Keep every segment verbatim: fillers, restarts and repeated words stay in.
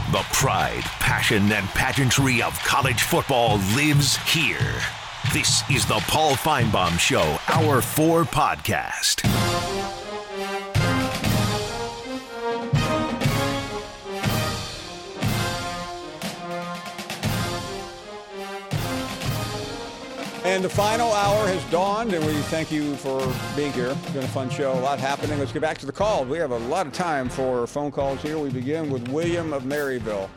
The pride, passion, and pageantry of college football lives here. This is the Paul Finebaum Show, Hour four podcast. And the final hour has dawned, and we thank you for being here. It's been a fun show, a lot happening. Let's get back to the call. We have a lot of time for phone calls here. We begin with William of Maryville.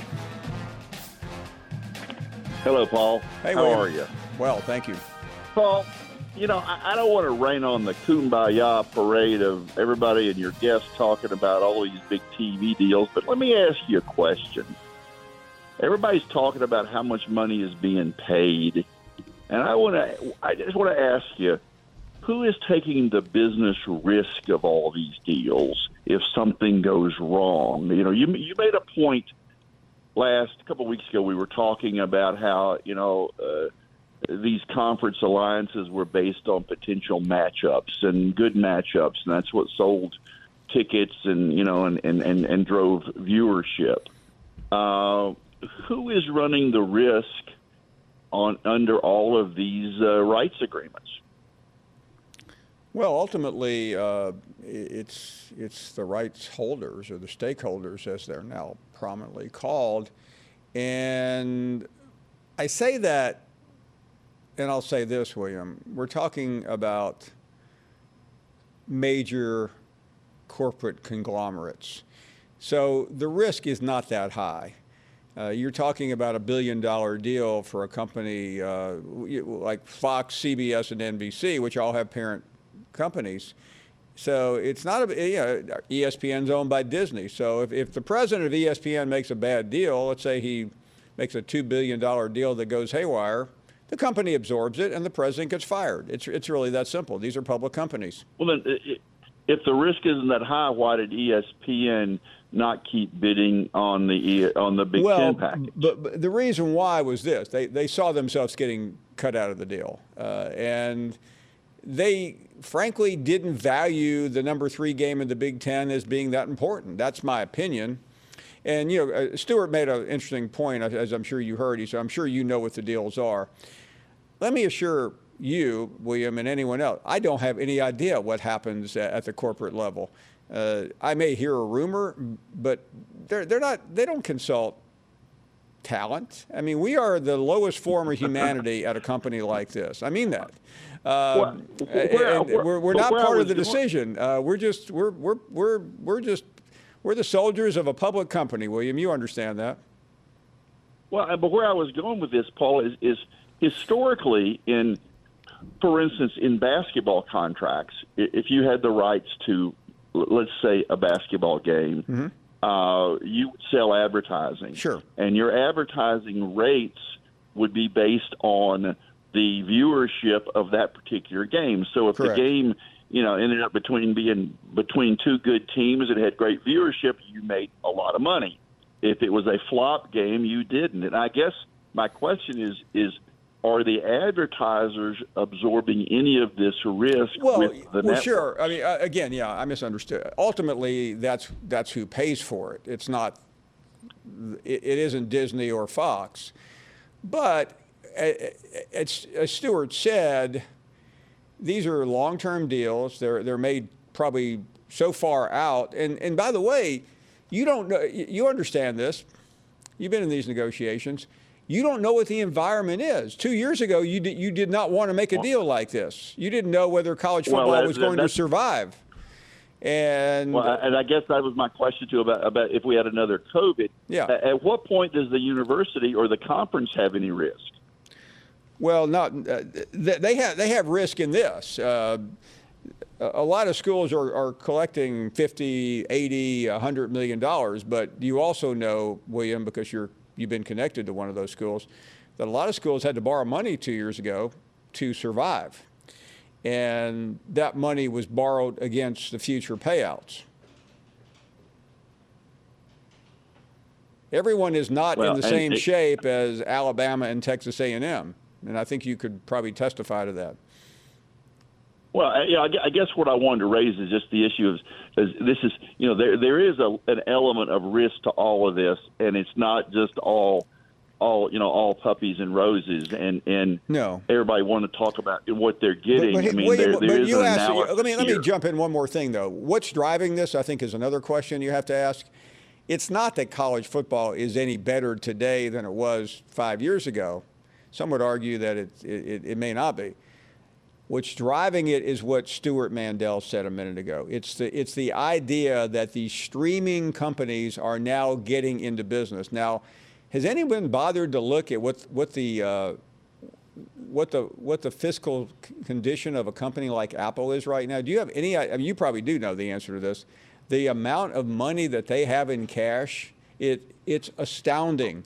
Hello, Paul. Hey, How William. are you? Well, thank you. Paul, you know, I, I don't want to rain on the kumbaya parade of everybody and your guests talking about all these big T V deals, but let me ask you a question. Everybody's talking about how much money is being paid. And I want to, I just want to ask you, who is taking the business risk of all these deals if something goes wrong? You know, you you made a point last a couple of weeks ago. We were talking about how you know uh, these conference alliances were based on potential matchups and good matchups, and that's what sold tickets and you know and and and, and drove viewership. Uh, who is running the risk on under all of these uh, rights agreements? Well, ultimately, uh, it's it's the rights holders or the stakeholders, as they're now prominently called. And I say that, and I'll say this, William, we're talking about major corporate conglomerates. So the risk is not that high. Uh, you're talking about a billion dollar deal for a company uh, like Fox, C B S, and N B C, which all have parent companies. So it's not a, you know, E S P N's owned by Disney. So if, if the president of E S P N makes a bad deal, let's say he makes a two billion dollar deal that goes haywire, the company absorbs it and the president gets fired. It's, it's really that simple. These are public companies. Well, then, if the risk isn't that high, why did E S P N not keep bidding on the on the Big well, Ten package? But, but the reason why was this. They, they saw themselves getting cut out of the deal. Uh, and they, frankly, didn't value the number three game in the Big Ten as being that important. That's my opinion. And, you know, uh, Stewart made an interesting point, as I'm sure you heard. He said, I'm sure you know what the deals are. Let me assure you, William, and anyone else, I don't have any idea what happens at, at the corporate level. Uh, I may hear a rumor, but they're they're not. They don't consult talent. I mean, we are the lowest form of humanity at a company like this. I mean that. Uh, well, where, and where, we're we're not part of the going, decision. Uh, we're just we're we're we're we're just we're the soldiers of a public company. William, you understand that? Well, but where I was going with this, Paul, is is historically in, for instance, in basketball contracts, if you had the rights to, let's say, a basketball game, mm-hmm. uh, you would sell advertising. Sure. And your advertising rates would be based on the viewership of that particular game. So if Correct. the game, you know, ended up between being between two good teams that had great viewership, you made a lot of money. If it was a flop game, you didn't. And I guess my question is, is are the advertisers absorbing any of this risk well, with the well, network? sure. I mean, uh, again, yeah, I misunderstood. Ultimately, that's that's who pays for it. It's not. It, it isn't Disney or Fox, but it's, as Stewart said, these are long-term deals. They're they're made probably so far out. And and by the way, you don't know. You understand this. You've been in these negotiations. You don't know what the environment is. Two years ago, you did, you did not want to make a deal like this. You didn't know whether college football well, that, was going to survive. And well, and I guess that was my question too about about if we had another COVID. Yeah. At what point does the university or the conference have any risk? Well, not uh, they have they have risk in this. Uh, a lot of schools are, are collecting fifty, eighty, one hundred million dollars, but you also know, William, because you're you've been connected to one of those schools, that a lot of schools had to borrow money two years ago to survive. And that money was borrowed against the future payouts. Everyone is not well, in the same it, shape as Alabama and Texas A and M, and I think you could probably testify to that. Well, I, you know, I guess what I wanted to raise is just the issue of is this is you know there there is a, an element of risk to all of this, and it's not just all all you know all puppies and roses, and and no. everybody want to talk about what they're getting. But, but, I mean, William, there, there but is you an asked, analysis let me let here. me jump in one more thing though. What's driving this? I think is another question you have to ask. It's not that college football is any better today than it was five years ago. Some would argue that it it, it may not be. What's driving it is what Stuart Mandel said a minute ago. It's the it's the idea that these streaming companies are now getting into business. Now, has anyone bothered to look at what what the uh, what the what the fiscal condition of a company like Apple is right now? Do you have any? I mean, you probably do know the answer to this. The amount of money that they have in cash, it it's astounding.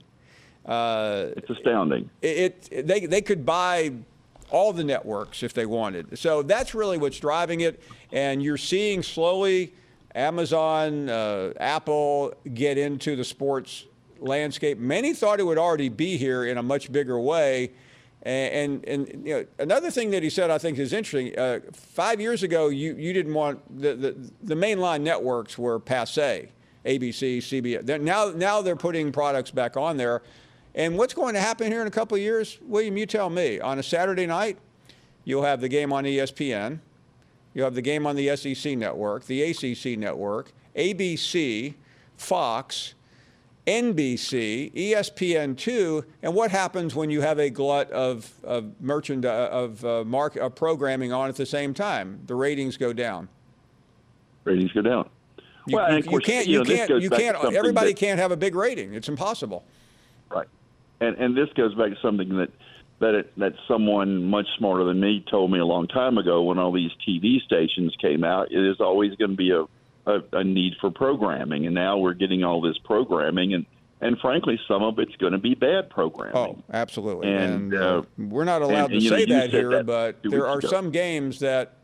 Uh, it's astounding. It, it they they could buy all the networks if they wanted. So that's really what's driving it. And you're seeing slowly Amazon, uh, Apple get into the sports landscape. Many thought it would already be here in a much bigger way. And, and, and you know, another thing that he said I think is interesting, uh, five years ago, you, you didn't want, the, the, the mainline networks were passé, A B C, C B S. They're now, now they're putting products back on there. And what's going to happen here in a couple of years? William, you tell me. On a Saturday night, you'll have the game on E S P N. You'll have the game on the S E C network, the A C C network, A B C, Fox, N B C, E S P N two. And what happens when you have a glut of, of merchandise, of, uh, mark, of programming on at the same time? The ratings go down. Ratings go down. You, well, you, and of course, you can't, you, you know, can't, you can't, everybody that, can't have a big rating. It's impossible. Right. And and this goes back to something that that it, that someone much smarter than me told me a long time ago when all these T V stations came out. It is always going to be a, a, a need for programming, and now we're getting all this programming, and, and frankly, some of it's going to be bad programming. Oh, absolutely. And, and uh, we're not allowed and, to and, say know, that here, that but there are ago. some games that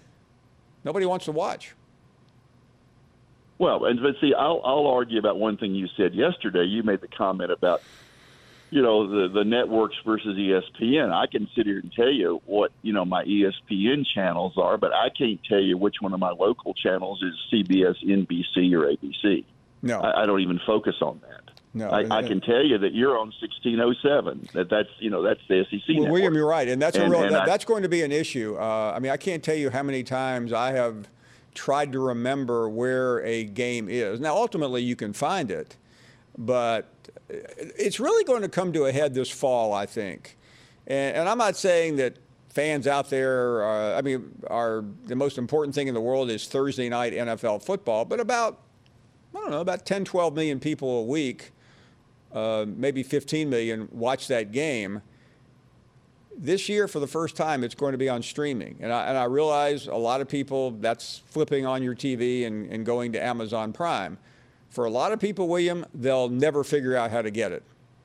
nobody wants to watch. Well, and but see, I'll, I'll argue about one thing you said yesterday. You made the comment about, you know, the, the networks versus E S P N. I can sit here and tell you what, you know, my E S P N channels are, but I can't tell you which one of my local channels is C B S, N B C, or A B C. No. I, I don't even focus on that. No, I, I can tell you that you're on sixteen oh seven. That that's you know that's the S E C. Well, network. William, you're right, and that's and, a real, that, I, that's going to be an issue. Uh, I mean, I can't tell you how many times I have tried to remember where a game is. Now, ultimately, you can find it, but it's really going to come to a head this fall, I think. And, and I'm not saying that fans out there, uh, I mean, are the most important thing in the world is Thursday night N F L football, but about, I don't know, about ten, twelve million people a week, uh, maybe fifteen million watch that game. This year, for the first time, it's going to be on streaming. And I, and I realize a lot of people, that's flipping on your T V and, and going to Amazon Prime. For a lot of people, William, they'll never figure out how to get it.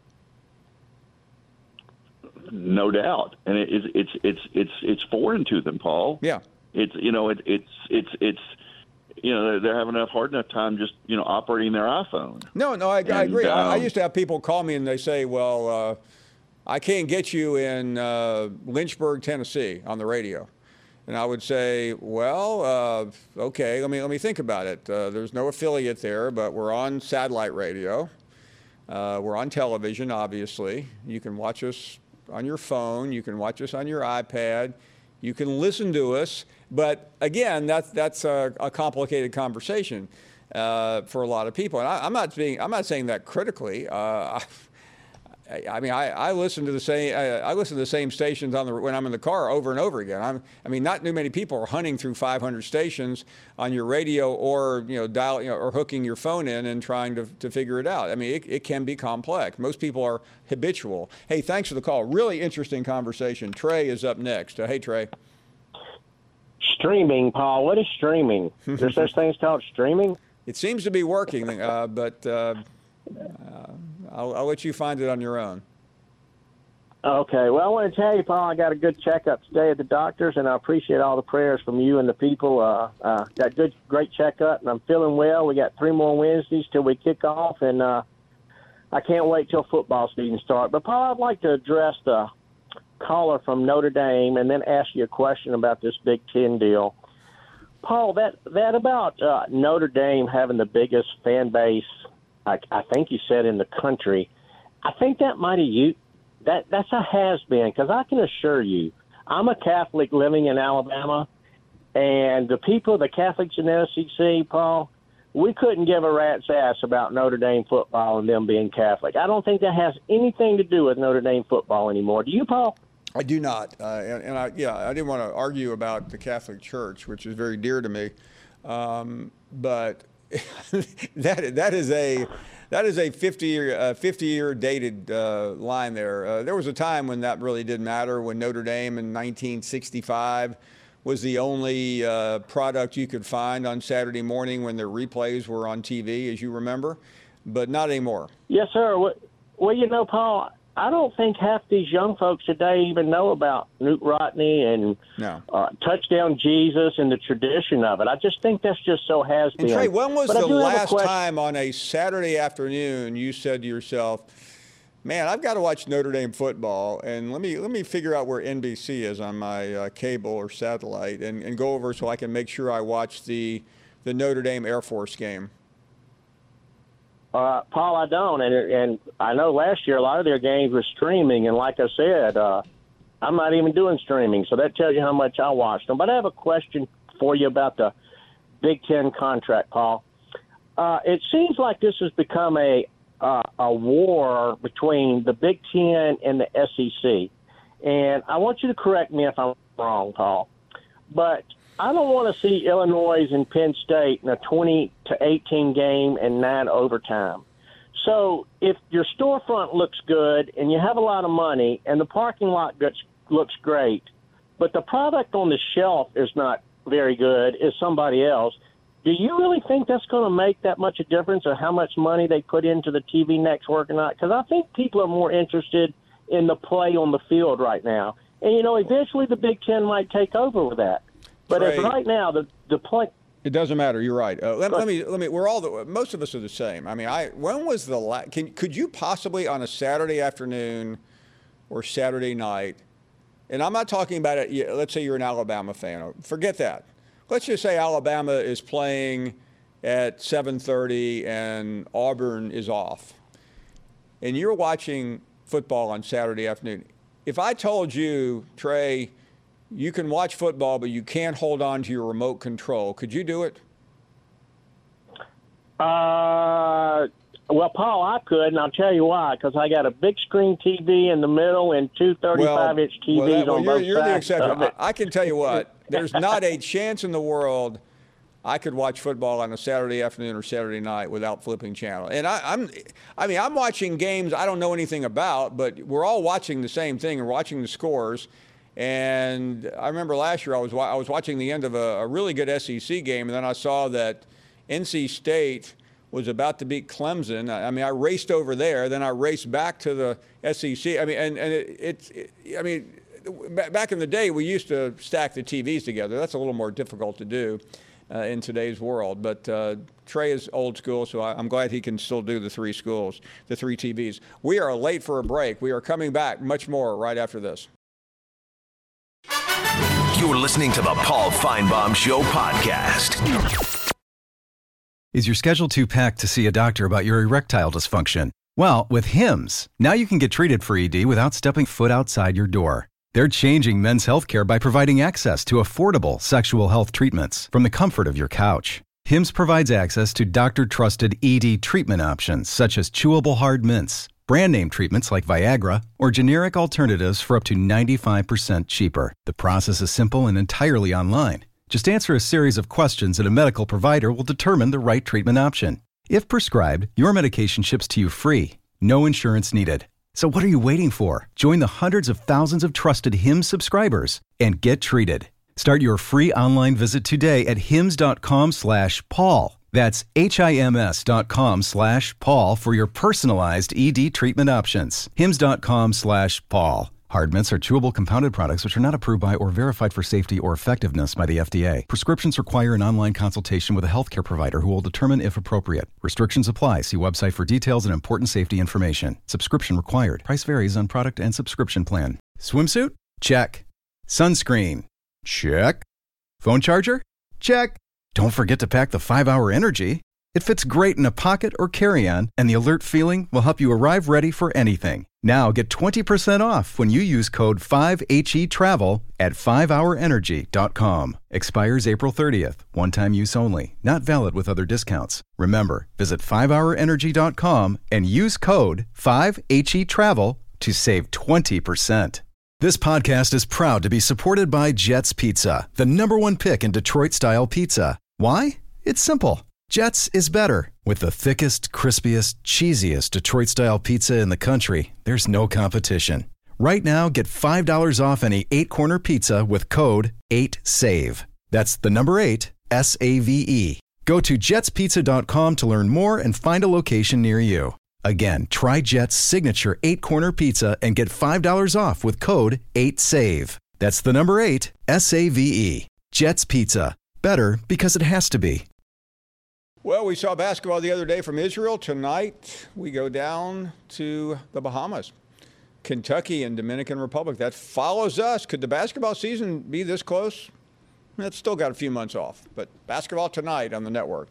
No doubt. And it, it's, it's, it's, it's, it's foreign to them, Paul. Yeah. It's, you know, it, it's, it's, it's, you know, they're having a hard enough time just, you know, operating their iPhone. No, no, I, and, I agree. Um, I, I used to have people call me and they say, well, uh, I can't get you in uh, Lynchburg, Tennessee on the radio. And I would say, well, uh, okay, let me let me think about it. Uh, there's no affiliate there, but we're on satellite radio. Uh, we're on television, obviously. You can watch us on your phone. You can watch us on your iPad. You can listen to us. But again, that's that's a, a complicated conversation uh, for a lot of people. And I, I'm not being I'm not saying that critically. Uh, I mean, I, I listen to the same I, I listen to the same stations on the when I'm in the car over and over again. I'm, I mean, not too many people are hunting through five hundred stations on your radio, or you know, dial, you know, or hooking your phone in and trying to to figure it out. I mean, it, it can be complex. Most people are habitual. Hey, thanks for the call. Really interesting conversation. Trey is up next. Uh, hey, Trey. Streaming, Paul. What is streaming? Is there such things called streaming? It seems to be working, uh, but. Uh, uh, I'll, I'll let you find it on your own. Okay. Well, I want to tell you, Paul, I got a good checkup today at the doctor's, and I appreciate all the prayers from you and the people. Uh, uh, got good, great checkup, and I'm feeling well. We got three more Wednesdays till we kick off, and uh, I can't wait till football season starts. But, Paul, I'd like to address the caller from Notre Dame and then ask you a question about this Big Ten deal. Paul, that, that about uh, Notre Dame having the biggest fan base, I, I think you said, in the country, I think that might have you that that's a has-been, because I can assure you, I'm a Catholic living in Alabama, and the people, the Catholics in the S E C, Paul, we couldn't give a rat's ass about Notre Dame football and them being Catholic. I don't think that has anything to do with Notre Dame football anymore. Do you, Paul? I do not, uh, and, and I, yeah, I didn't want to argue about the Catholic Church, which is very dear to me, um, but that that is a that is a fifty year uh, fifty year dated uh, line there. Uh, there was a time when that really didn't matter, when Notre Dame in nineteen sixty-five was the only uh, product you could find on Saturday morning when their replays were on T V, as you remember, but not anymore. Yes, sir. Well, you know, Paul, I don't think half these young folks today even know about Newt Rodney and no. uh, Touchdown Jesus and the tradition of it. I just think that's just so has been. And Trey, when was but the last time on a Saturday afternoon you said to yourself, man, I've got to watch Notre Dame football, and let me let me figure out where N B C is on my uh, cable or satellite and, and go over so I can make sure I watch the the Notre Dame Air Force game? Uh, Paul, I don't, and and I know last year a lot of their games were streaming, and like I said, uh, I'm not even doing streaming, so that tells you how much I watched them. But I have a question for you about the Big Ten contract, Paul. Uh, it seems like this has become a uh, a war between the Big Ten and the S E C, and I want you to correct me if I'm wrong, Paul, but I don't want to see Illinois and Penn State in a twenty to eighteen game and nine overtime. So if your storefront looks good and you have a lot of money and the parking lot gets, looks great, but the product on the shelf is not very good, is somebody else, do you really think that's going to make that much a difference of how much money they put into the T V network or not? Because I think people are more interested in the play on the field right now. And, you know, eventually the Big Ten might take over with that. But Trey, as right now, the the play. It doesn't matter. You're right. Uh, let, let me let me. We're all the. Most of us are the same. I mean, I. When was the last? Can could you possibly on a Saturday afternoon, or Saturday night, and I'm not talking about it. Let's say you're an Alabama fan. Forget that. Let's just say Alabama is playing at seven thirty and Auburn is off, and you're watching football on Saturday afternoon. If I told you, Trey, you can watch football, but you can't hold on to your remote control, could you do it? Uh, well, Paul, I could, and I'll tell you why. Because I got a big screen T V in the middle and two thirty-five inch T Vs well, that, well, on you're, both you're sides. the exception. Of it. I, I can tell you what, there's not a chance in the world I could watch football on a Saturday afternoon or Saturday night without flipping channel. And I, I'm, I mean, I'm watching games I don't know anything about, but we're all watching the same thing and watching the scores. And I remember last year I was I was watching the end of a, a really good S E C game, and then I saw that N C State was about to beat Clemson. I, I mean, I raced over there, then I raced back to the S E C. I mean, and and it, it, it I mean, back in the day we used to stack the T Vs together. That's a little more difficult to do uh, in today's world. But uh, Trey is old school, so I, I'm glad he can still do the three schools, the three T Vs. We are late for a break. We are coming back much more right after this. You're listening to the Paul Feinbaum Show podcast. Is your schedule too packed to see a doctor about your erectile dysfunction? Well, with Hims, now you can get treated for E D without stepping foot outside your door. They're changing men's healthcare by providing access to affordable sexual health treatments from the comfort of your couch. Hims provides access to doctor-trusted E D treatment options such as chewable hard mints, brand name treatments like Viagra, or generic alternatives for up to ninety-five percent cheaper. The process is simple and entirely online. Just answer a series of questions and a medical provider will determine the right treatment option. If prescribed, your medication ships to you free. No insurance needed. So what are you waiting for? Join the hundreds of thousands of trusted Hims subscribers and get treated. Start your free online visit today at hims.com slash Paul. That's H-I-M-S dot com slash Paul for your personalized E D treatment options. Hims.com slash Paul. Hard mints are chewable compounded products which are not approved by or verified for safety or effectiveness by the F D A. Prescriptions require an online consultation with a healthcare provider who will determine if appropriate. Restrictions apply. See website for details and important safety information. Subscription required. Price varies on product and subscription plan. Swimsuit? Check. Sunscreen? Check. Phone charger? Check. Don't forget to pack the five hour Energy. It fits great in a pocket or carry-on, and the alert feeling will help you arrive ready for anything. Now get twenty percent off when you use code five H E travel at five hour energy dot com. Expires April thirtieth. One-time use only. Not valid with other discounts. Remember, visit five hour energy dot com and use code five H E travel to save twenty percent. This podcast is proud to be supported by Jets Pizza, the number one pick in Detroit-style pizza. Why? It's simple. Jets is better. With the thickest, crispiest, cheesiest Detroit-style pizza in the country, there's no competition. Right now, get five dollars off any eight-corner pizza with code eight save. That's the number eight, S A V E. Go to jets pizza dot com to learn more and find a location near you. Again, try Jet's signature eight-corner pizza and get five dollars off with code eight save. That's the number eight, S A V E. Jet's Pizza. Better because it has to be. Well, we saw basketball the other day from Israel. Tonight, we go down to the Bahamas, Kentucky and Dominican Republic. That follows us. Could the basketball season be this close? It's still got a few months off, but basketball tonight on the network.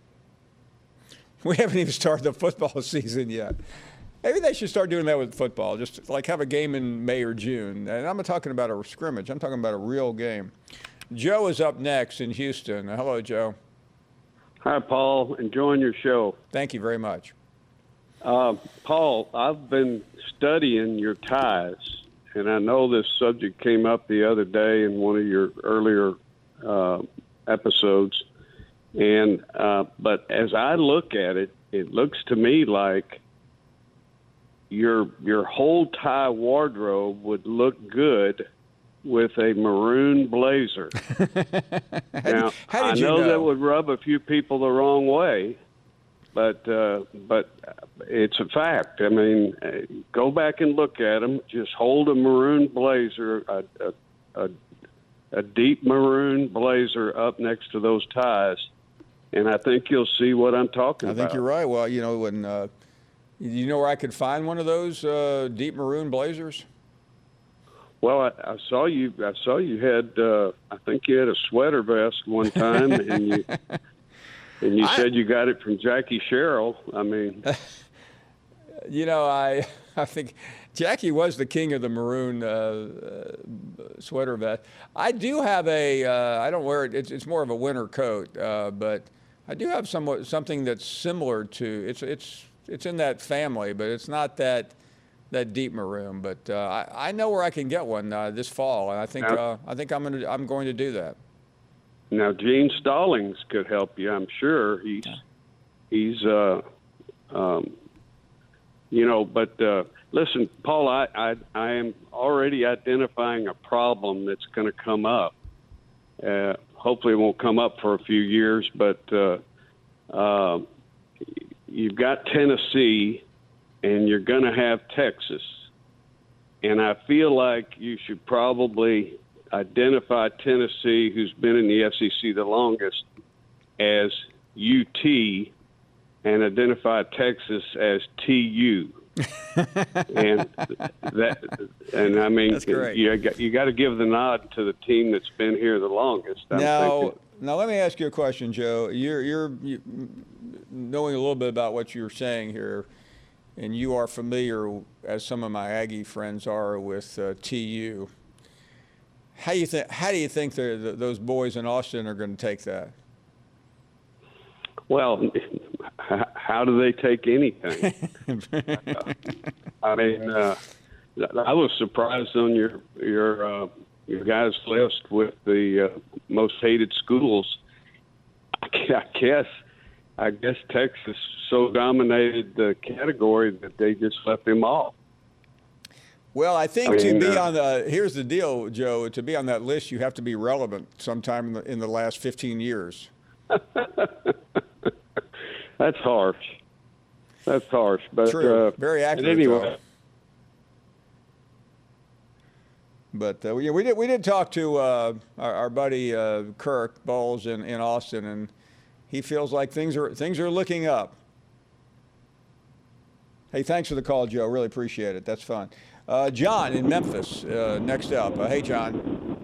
We haven't even started the football season yet. Maybe they should start doing that with football, just like have a game in May or June. And I'm not talking about a scrimmage. I'm talking about a real game. Joe is up next in Houston. Hello, Joe. Hi, Paul. Enjoying your show. Thank you very much. Uh, Paul, I've been studying your ties, and I know this subject came up the other day in one of your earlier uh, episodes. And uh, but as I look at it, it looks to me like your your whole tie wardrobe would look good with a maroon blazer. Now, How I did you know, know that would rub a few people the wrong way, but uh, but it's a fact. I mean, go back and look at them. Just hold a maroon blazer, a, a, a, a deep maroon blazer up next to those ties, and I think you'll see what I'm talking I about. I think you're right. Well, you know, when uh, you know where I could find one of those uh, deep maroon blazers? Well, I, I saw you. I saw you had. Uh, I think you had a sweater vest one time, and you and you I, said you got it from Jackie Sherrill. I mean, you know, I I think Jackie was the king of the maroon uh, uh, sweater vest. I do have a. Uh, I don't wear it. It's, it's more of a winter coat, uh, but I do have somewhat something that's similar to. It's it's it's in that family, but it's not that. That deep maroon, but uh, I, I know where I can get one uh, this fall, and I think now, uh, I think I'm going to I'm going to do that. Now, Gene Stallings could help you. I'm sure he's yeah. he's uh, um, you know. But uh, listen, Paul, I, I I am already identifying a problem that's going to come up. Uh, hopefully, it won't come up for a few years, but uh, uh, you've got Tennessee. And you're going to have Texas. And I feel like you should probably identify Tennessee, who's been in the S E C the longest, as U T, and identify Texas as T U. and that, and I mean, That's great. you got, you got to give the nod to the team that's been here the longest. I'm now, thinking. now let me ask you a question, Joe. You're, you're you, knowing a little bit about what you're saying here. And you are familiar, as some of my Aggie friends are, with uh, T U. How do you think? How do you think the, those boys in Austin are going to take that? Well, how do they take anything? I mean, uh, I was surprised on your your uh, your guys' list with the uh, most hated schools. I guess. I guess Texas so dominated the category that they just left him off. Well, I think I mean, to be uh, on the here's the deal, Joe. To be on that list, you have to be relevant sometime in the, in the last fifteen years. That's harsh. That's harsh, but True. Uh, Very accurate. Anyway. Though. But uh, we we did we did talk to uh, our, our buddy uh, Kirk Bowles in, in Austin, and he feels like things are things are looking up. Hey, thanks for the call, Joe. Really appreciate it. That's fun. Uh, John in Memphis, uh, next up. Uh, hey, John.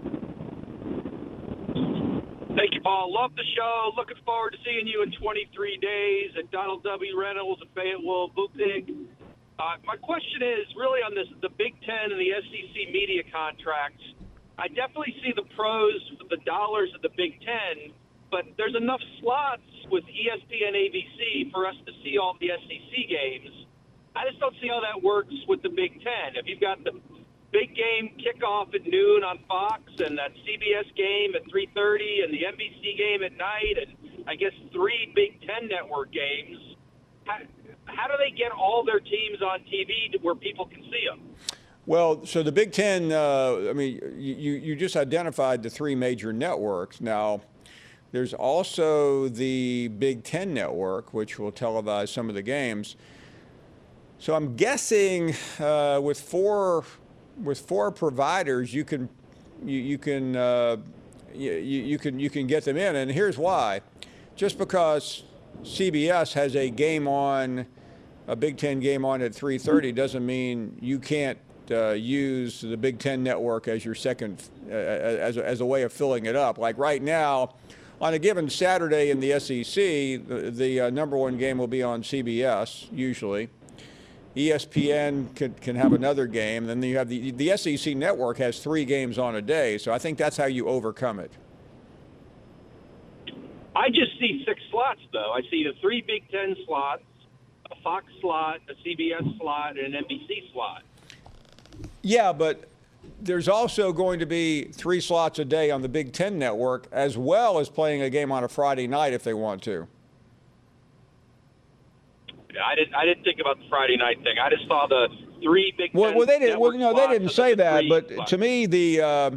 Thank you, Paul. Love the show. Looking forward to seeing you in twenty-three days at Donald W. Reynolds and Fayetteville Boutique. Uh, my question is really on this, the Big Ten and the S E C media contracts. I definitely see the pros, the dollars of the Big Ten, but there's enough slots with E S P N A B C for us to see all the S E C games. I just don't see how that works with the Big Ten. If you've got the big game kickoff at noon on Fox and that C B S game at three thirty and the N B C game at night and I guess three Big Ten network games, how, how do they get all their teams on T V to where people can see them? Well, so the Big Ten, uh, I mean, you, you just identified the three major networks. Now, there's also the Big Ten network, which will televise some of the games. So I'm guessing uh, with four with four providers, you can you, you can uh, you, you can you can get them in. And here's why: just because C B S has a game on, a Big Ten game on at three thirty, doesn't mean you can't uh, use the Big Ten network as your second uh, as a, as a way of filling it up. Like right now, on a given Saturday in the S E C, the, the uh, number one game will be on C B S usually. E S P N can, can have another game. Then you have the, the S E C network has three games on a day. So I think that's how you overcome it. I just see six slots, though. I see the three Big Ten slots, a Fox slot, a C B S slot, and an N B C slot. Yeah, but there's also going to be three slots a day on the Big Ten network, as well as playing a game on a Friday night if they want to. I didn't. I didn't think about the Friday night thing. I just saw the three Big Ten. Well, well they didn't. Well, no, they didn't say that. But slots. To me, the uh,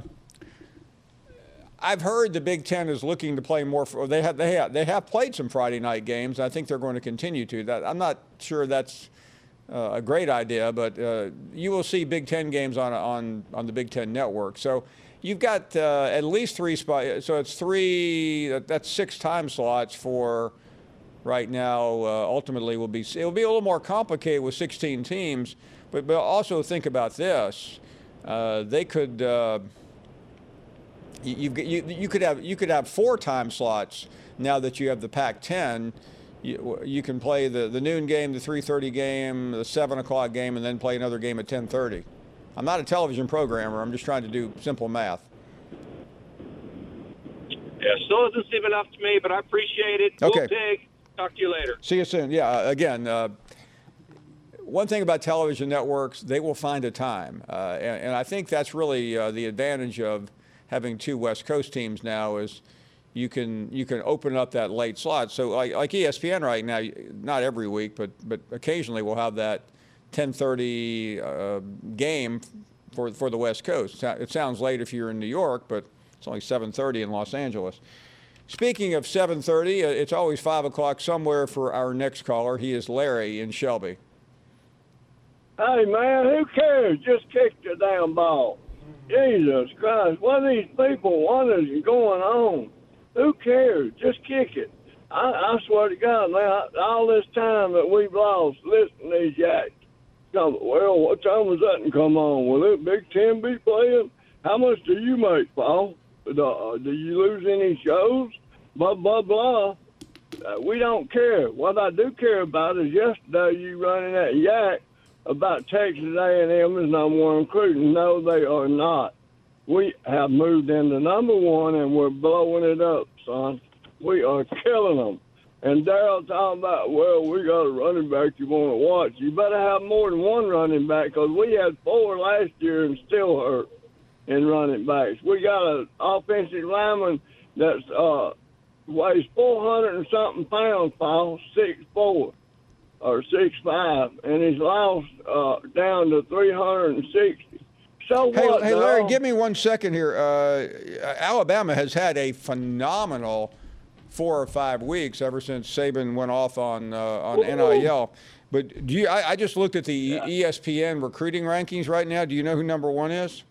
I've heard the Big Ten is looking to play more. For, they have. They have. They have played some Friday night games. I think they're going to continue to. That I'm not sure that's uh, a great idea, but uh, you will see Big Ten games on on on the Big Ten network. So you've got uh, at least three spots. So it's three. That's six time slots for. Right now, uh, ultimately, will be it will be a little more complicated with sixteen teams, but but also think about this: uh, they could uh, you, you you could have you could have four time slots now that you have the Pac ten. You, you can play the, the noon game, the three thirty game, the seven o'clock game, and then play another game at ten thirty. I'm not a television programmer. I'm just trying to do simple math. Yeah, still doesn't seem enough to me, but I appreciate it. Okay. Go Pig. Talk to you later. See you soon. Yeah, again, uh, one thing about television networks, they will find a time. Uh, and, and I think that's really uh, the advantage of having two West Coast teams now is you can you can open up that late slot. So like, like E S P N right now, not every week, but but occasionally we'll have that ten thirty uh, game for, for the West Coast. It sounds late if you're in New York, but it's only seven thirty in Los Angeles. Speaking of seven thirty, it's always five o'clock somewhere for our next caller. He is Larry in Shelby. Hey, man, who cares? Just kick the damn ball. Jesus Christ, what are these people, what is going on? Who cares? Just kick it. I, I swear to God, man, all this time that we've lost, listen to these yaks. Come, well, what time was that to come on? Will it Big Ten be playing? How much do you make, Paul? Uh, do you lose any shows? Blah, blah, blah. Uh, we don't care. What I do care about is yesterday you running that yak about Texas A and M is number one recruiting. No, they are not. We have moved into number one, and we're blowing it up, son. We are killing them. And Darryl talking about, well, we got a running back you want to watch. You better have more than one running back because we had four last year and still hurt in running backs. We got an offensive lineman that's uh, weighs four hundred and something pounds, Paul, six four or six five, and he's lost uh, down to three hundred and sixty. So hey, what? Hey, Larry, dog? give me one second here. Uh, Alabama has had a phenomenal four or five weeks ever since Saban went off on uh, on N I L. But do you? I, I just looked at the yeah. E S P N recruiting rankings right now. Do you know who number one is?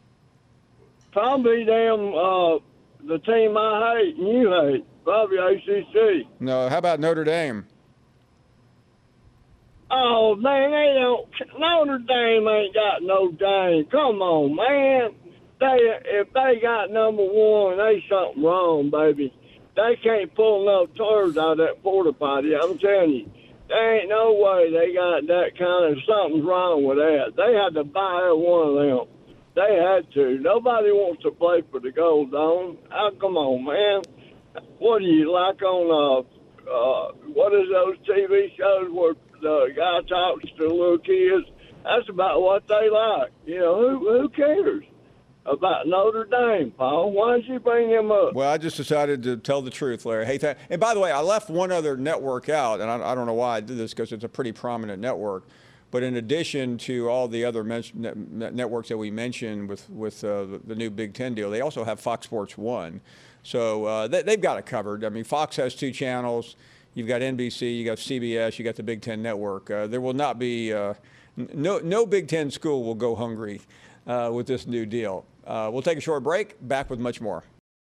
Probably them, uh, the team I hate and you hate. Probably A C C. No. How about Notre Dame? Oh, man, they don't. Notre Dame ain't got no Dame. Come on, man. They If they got number one, they something wrong, baby. They can't pull no turds out of that porta potty. I'm telling you. There ain't no way they got that kind of something's wrong with that. They had to buy every one of them. They had to. Nobody wants to play for the Gold Dome. Oh, come on, man. What do you like on, uh, uh, what is those T V shows where the guy talks to little kids? That's about what they like. You know, who, who cares about Notre Dame, Paul? Why did you bring him up? Well, I just decided to tell the truth, Larry. Hey, th- and by the way, I left one other network out, and I, I don't know why I did this because it's a pretty prominent network. But in addition to all the other men- net- networks that we mentioned with, with uh, the, the new Big Ten deal, they also have Fox Sports One. So uh, they, they've got it covered. I mean, Fox has two channels. You've got N B C, you got C B S, you got the Big Ten Network. Uh, there will not be uh, no no Big Ten school will go hungry uh, with this new deal. Uh, we'll take a short break. Back with much more.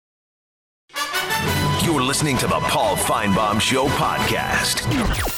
You're listening to the Paul Feinbaum Show podcast.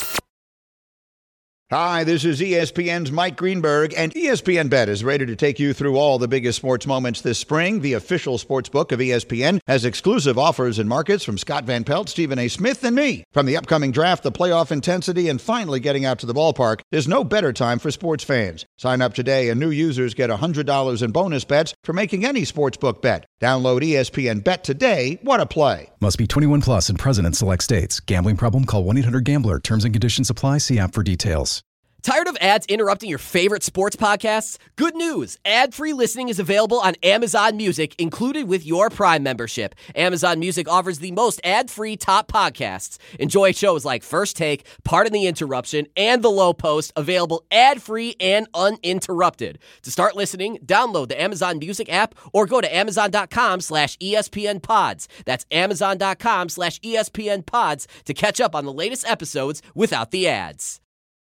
Hi, this is E S P N's Mike Greenberg, and E S P N Bet is ready to take you through all the biggest sports moments this spring. The official sports book of E S P N has exclusive offers and markets from Scott Van Pelt, Stephen A. Smith, and me. From the upcoming draft, the playoff intensity, and finally getting out to the ballpark, there's no better time for sports fans. Sign up today, and new users get one hundred dollars in bonus bets for making any sports book bet. Download E S P N Bet today. What a play. Must be twenty-one plus and present in select states. Gambling problem? Call one eight hundred gambler. Terms and conditions apply. See app for details. Tired of ads interrupting your favorite sports podcasts? Good news! Ad-free listening is available on Amazon Music, included with your Prime membership. Amazon Music offers the most ad-free top podcasts. Enjoy shows like First Take, Pardon the Interruption, and The Low Post, available ad-free and uninterrupted. To start listening, download the Amazon Music app or go to amazon.com slash ESPN pods. That's amazon.com slash ESPN pods to catch up on the latest episodes without the ads.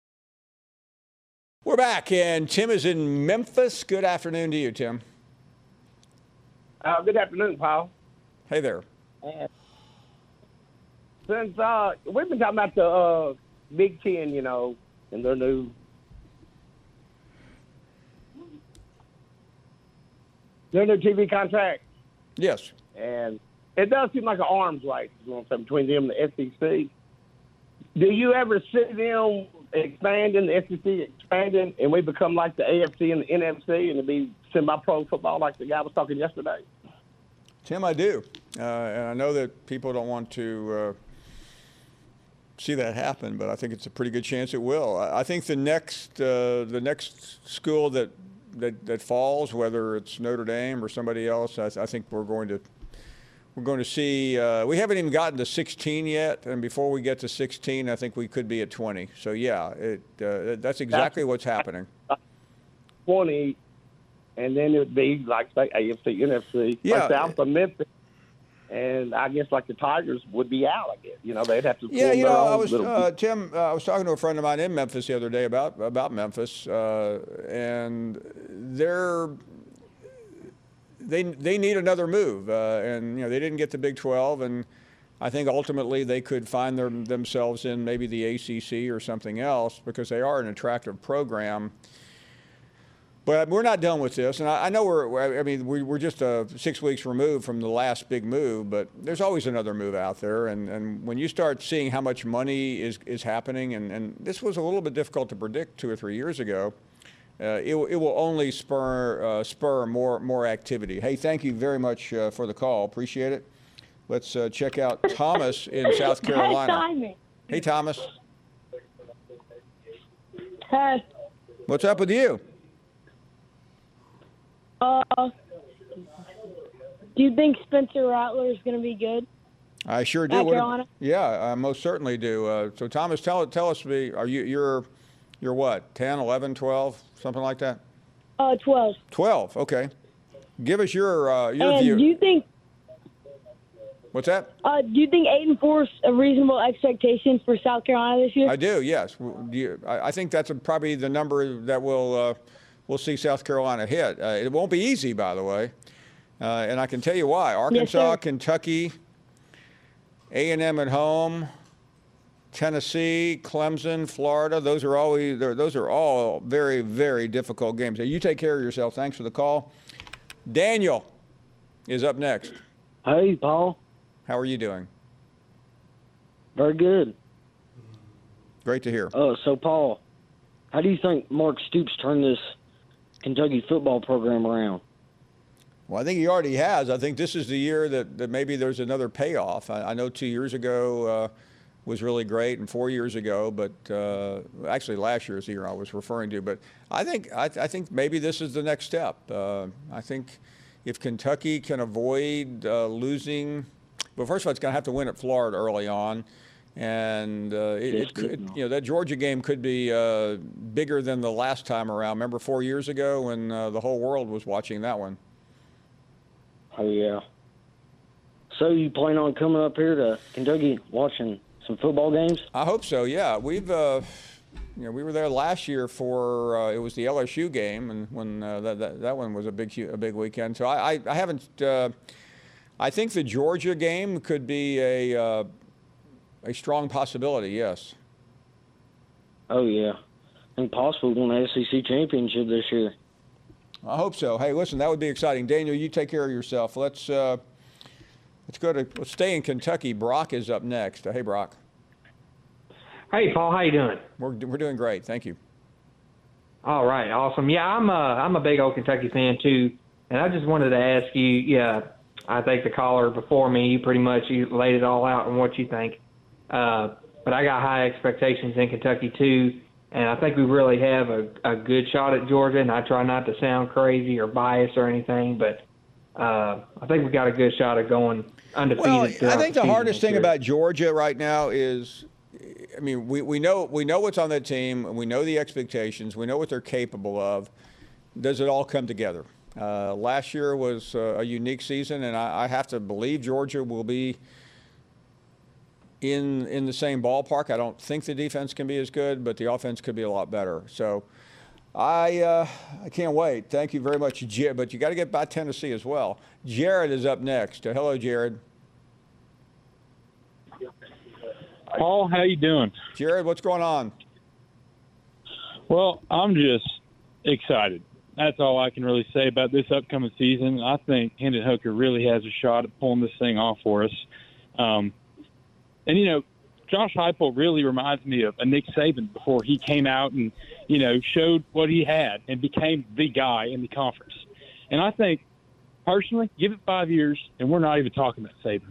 We're back, and Tim is in Memphis. Good afternoon to you, Tim. Uh, good afternoon, Paul. Hey there. Uh, since uh, we've been talking about the uh, Big Ten, you know, and their new their new T V contract. Yes. And it does seem like an arms race between them and the S E C. Do you ever see them expanding, the S E C expanding, and we become like the A F C and the N F C, and it'd be semi-pro football like the guy was talking yesterday? Tim, I do. Uh, and I know that people don't want to uh, see that happen, but I think it's a pretty good chance it will. I, I think the next uh, the next school that, that that falls, whether it's Notre Dame or somebody else, I, I think we're going to We're going to see, uh, we haven't even gotten to sixteen yet, and before we get to sixteen, I think we could be at twenty. So, yeah, it, uh, that's exactly that's, what's happening. twenty, and then it would be, like, say, A F C, N F C, yeah. like South of Memphis, and I guess, like, the Tigers would be out, I guess. You know, they'd have to Yeah, you know, I was, little... uh, Tim, uh, I was talking to a friend of mine in Memphis the other day about, about Memphis, uh, and they're – They they need another move, uh, and you know they didn't get the Big twelve, and I think ultimately they could find their, themselves in maybe the A C C or something else because they are an attractive program. But we're not done with this, and I, I know we're I mean we, we're just uh, six weeks removed from the last big move, but there's always another move out there, and, and when you start seeing how much money is is happening, and, and this was a little bit difficult to predict two or three years ago. Uh, it, it will only spur uh, spur more more activity. Hey, thank you very much uh, for the call. Appreciate it. Let's uh, check out Thomas in South Carolina. Hey, Thomas. Hey. What's up with you? Uh, do you think Spencer Rattler is going to be good? I sure do. South Carolina? Yeah, I most certainly do. Uh, so, Thomas, tell tell us, are you you're you're what? ten, eleven, twelve? Something like that? Uh, twelve. twelve, okay. Give us your uh, your and view. do you think? What's that? Uh, do you think eight and four is a reasonable expectation for South Carolina this year? I do. Yes. Do you, I, I think that's a, probably the number that will uh, we'll see South Carolina hit. Uh, it won't be easy, by the way, uh, and I can tell you why. Arkansas, yes, Kentucky, A and M at home, Tennessee, Clemson, Florida. Those are always those are all very, very difficult games. You take care of yourself. Thanks for the call. Daniel is up next. Hey, Paul. How are you doing? Very good. Great to hear. Uh, so, Paul, how do you think Mark Stoops turned this Kentucky football program around? Well, I think he already has. I think this is the year that, that maybe there's another payoff. I, I know two years ago uh, was really great, and four years ago, but uh, actually last year is the year I was referring to. But I think I, I think maybe this is the next step. Uh, I think if Kentucky can avoid uh, losing, well, first of all, it's going to have to win at Florida early on, and uh, it, it could, you know, that Georgia game could be uh, bigger than the last time around. Remember four years ago when uh, the whole world was watching that one? Oh, yeah. So you plan on coming up here to Kentucky watching some football games? I hope so, yeah. We've, uh, you know, we were there last year for, uh, it was the L S U game, and when uh, that, that that one was a big a big weekend. So I, I, I haven't, uh, I think the Georgia game could be a, uh, a strong possibility, yes. Oh, yeah. And possibly win the S E C championship this year. I hope so. Hey, listen, that would be exciting. Daniel, you take care of yourself. Let's uh, let's go to let's stay in Kentucky. Brock is up next. Uh, hey, Brock. Hey, Paul. How you doing? We're we're doing great. Thank you. All right, awesome. Yeah, I'm a I'm a big old Kentucky fan too, and I just wanted to ask you. Yeah, I think the caller before me, you pretty much you laid it all out on what you think. Uh, but I got high expectations in Kentucky too. And I think we really have a, a good shot at Georgia, and I try not to sound crazy or biased or anything, but uh, I think we got a good shot at going undefeated. Well, I think the hardest thing about Georgia right now is, I mean, we, we know we know what's on that team, and we know the expectations, we know what they're capable of. Does it all come together? Uh, last year was uh, a unique season, and I, I have to believe Georgia will be in in the same ballpark. I don't think the defense can be as good, but the offense could be a lot better. So I uh, I can't wait. Thank you very much, Jared. But you got to get by Tennessee as well. Jared is up next. Uh, hello, Jared. Paul, how you doing? Jared, what's going on? Well, I'm just excited. That's all I can really say about this upcoming season. I think Hendon Hooker really has a shot at pulling this thing off for us. Um, And, you know, Josh Heupel really reminds me of a Nick Saban before he came out and, you know, showed what he had and became the guy in the conference. And I think, personally, give it five years, and we're not even talking about Saban.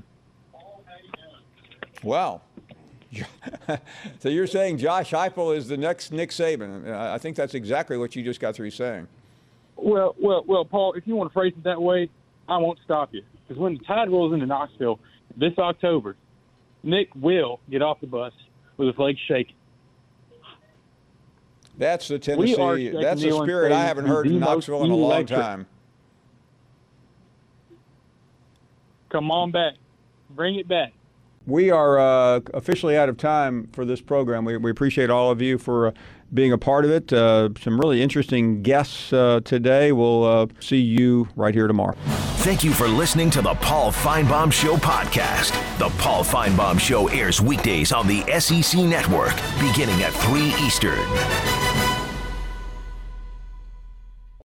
Wow. So you're saying Josh Heupel is the next Nick Saban. I think that's exactly what you just got through saying. Well, well, well, Paul, if you want to phrase it that way, I won't stop you. Because when the Tide rolls into Knoxville this October, Nick will get off the bus with his legs shaking. That's the Tennessee. That's the spirit I haven't heard in Knoxville in a long time. Come on back. Bring it back. We are uh, officially out of time for this program. We, we appreciate all of you for uh, being a part of it. Uh, some really interesting guests uh, today. We'll uh, see you right here tomorrow. Thank you for listening to the Paul Feinbaum Show podcast. The Paul Feinbaum Show airs weekdays on the S E C Network, beginning at three Eastern.